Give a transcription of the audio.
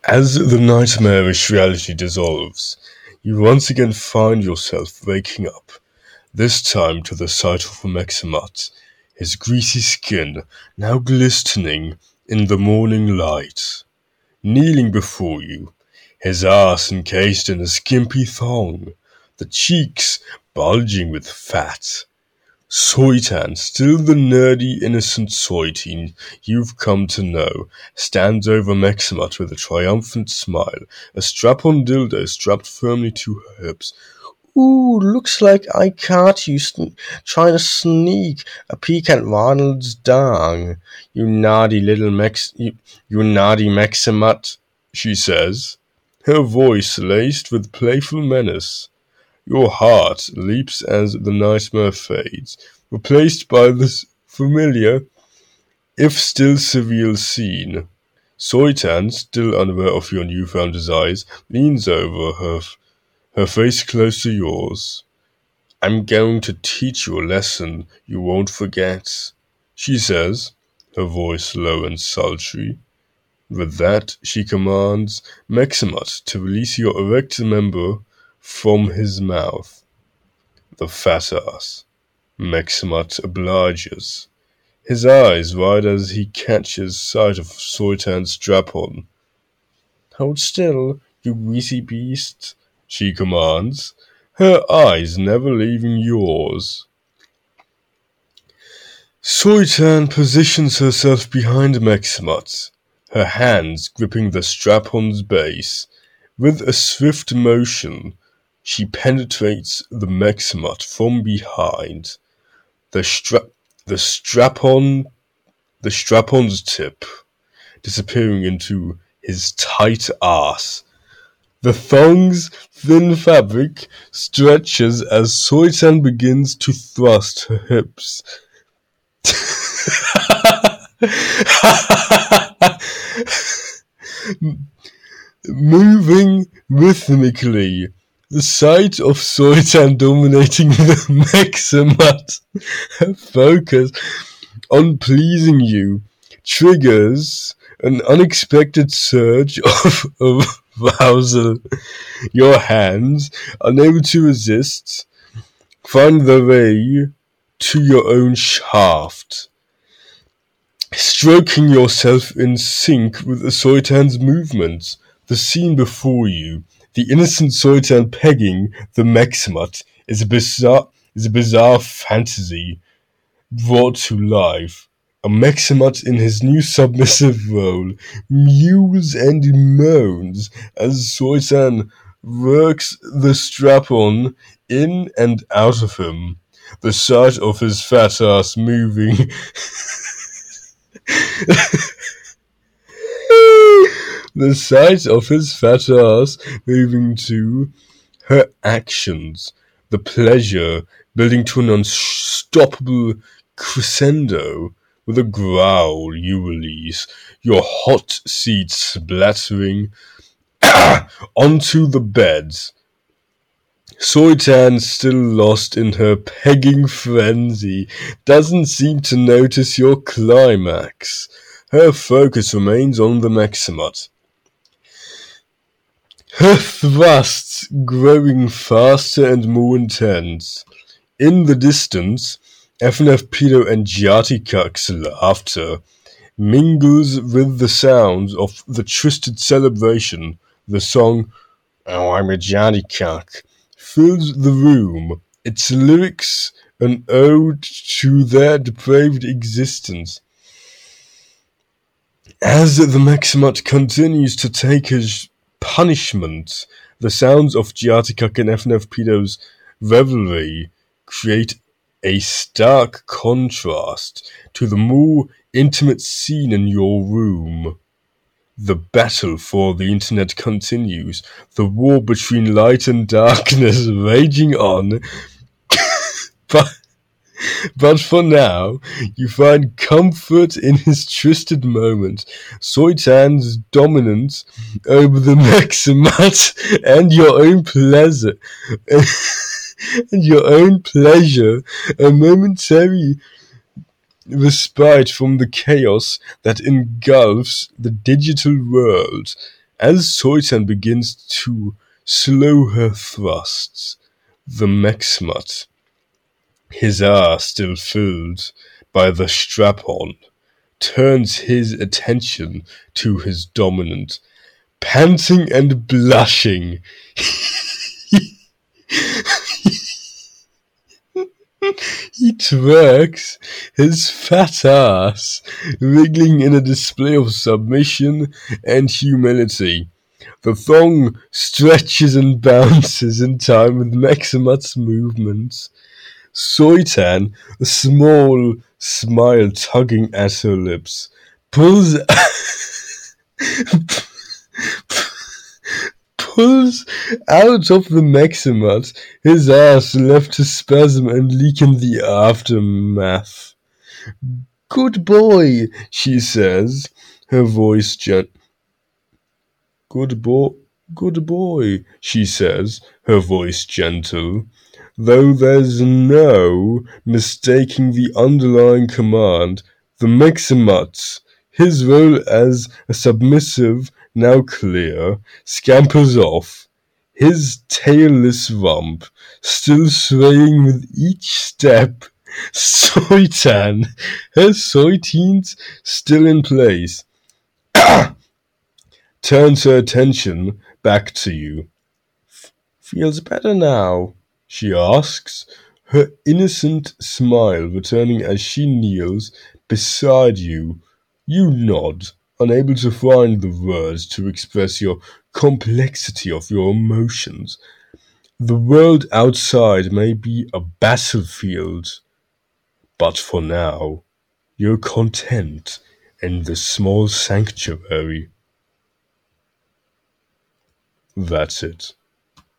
As the nightmarish reality dissolves, you once again find yourself waking up, this time to the sight of Maximat, his greasy skin now glistening in the morning light. Kneeling before you, his ass encased in a skimpy thong, the cheeks bulging with fat. Soitan, still the nerdy, innocent Soitin you've come to know, stands over Maximat with a triumphant smile, a strap-on dildo strapped firmly to her hips. Ooh, looks like I caught you trying to sneak a peek at Ronald's dong. You naughty Maximat, she says, her voice laced with playful menace. Your heart leaps as the nightmare fades, replaced by this familiar, if still surreal scene. Soitan, still unaware of your newfound desires, leans over, her face close to yours. I'm going to teach you a lesson you won't forget, she says, her voice low and sultry. With that, she commands Maximat to release your erect member from his mouth. The fat ass. Maximat obliges, his eyes wide as he catches sight of Soitan's strap-on. Hold still, you greasy beast, she commands, her eyes never leaving yours. Soitan positions herself behind Maximat, her hands gripping the strap-on's base. With a swift motion, she penetrates the Maximat from behind. The strap-on's tip disappearing into his tight ass. The thong's thin fabric stretches as Soitan begins to thrust her hips. Moving rhythmically, the sight of Soitan dominating the Maximat, her focus on pleasing you, triggers an unexpected surge of arousal. Your hands, unable to resist, find their way to your own shaft, stroking yourself in sync with the Soitan's movements. The scene before you, the innocent Soitan pegging the Maximat, is a bizarre fantasy brought to life. A Maximat in his new submissive role mews and moans as Soitan works the strap-on in and out of him, the sight of his fat ass moving the sight of his fat ass moving to her actions, the pleasure building to an unstoppable crescendo. With a growl you release, your hot seed splattering onto the bed. Soitan, still lost in her pegging frenzy, doesn't seem to notice your climax. Her focus remains on the Maximat. Her thrusts growing faster and more intense. In the distance, FNF Pedo and Giaticak's laughter mingles with the sounds of the Twisted Celebration. The song, "Oh, I'm a Giaticak," fills the room, its lyrics an ode to their depraved existence. As the Maximat continues to take his punishment, the sounds of Giaticak and FNF Pedo's revelry create a stark contrast to the more intimate scene in your room. The battle for the internet continues, the war between light and darkness raging on, but for now, you find comfort in his twisted moment, Soitan's dominance over the Maximat, and your own pleasure, a momentary respite from the chaos that engulfs the digital world. As Soitan begins to slow her thrusts, the Mexmut, his ass still filled by the strap-on, turns his attention to his dominant. Panting and blushing, he twerks his fat ass, wriggling in a display of submission and humility. The thong stretches and bounces in time with Mexmut's movements. Soitan, a small smile tugging at her lips, pulls out of the Mexmut, his ass left to spasm and leak in the aftermath. "Good boy," she says, her voice Good boy, she says, her voice gentle, though there's no mistaking the underlying command. The Mexmut, his role as a submissive now clear, scampers off, his tailless rump still swaying with each step. Soitan, her soyteens still in place, turns her attention back to you. "Feels better now?" she asks, her innocent smile returning as she kneels beside you. You nod, unable to find the words to express your complexity of your emotions. The world outside may be a battlefield, but for now, you're content in the small sanctuary. That's it.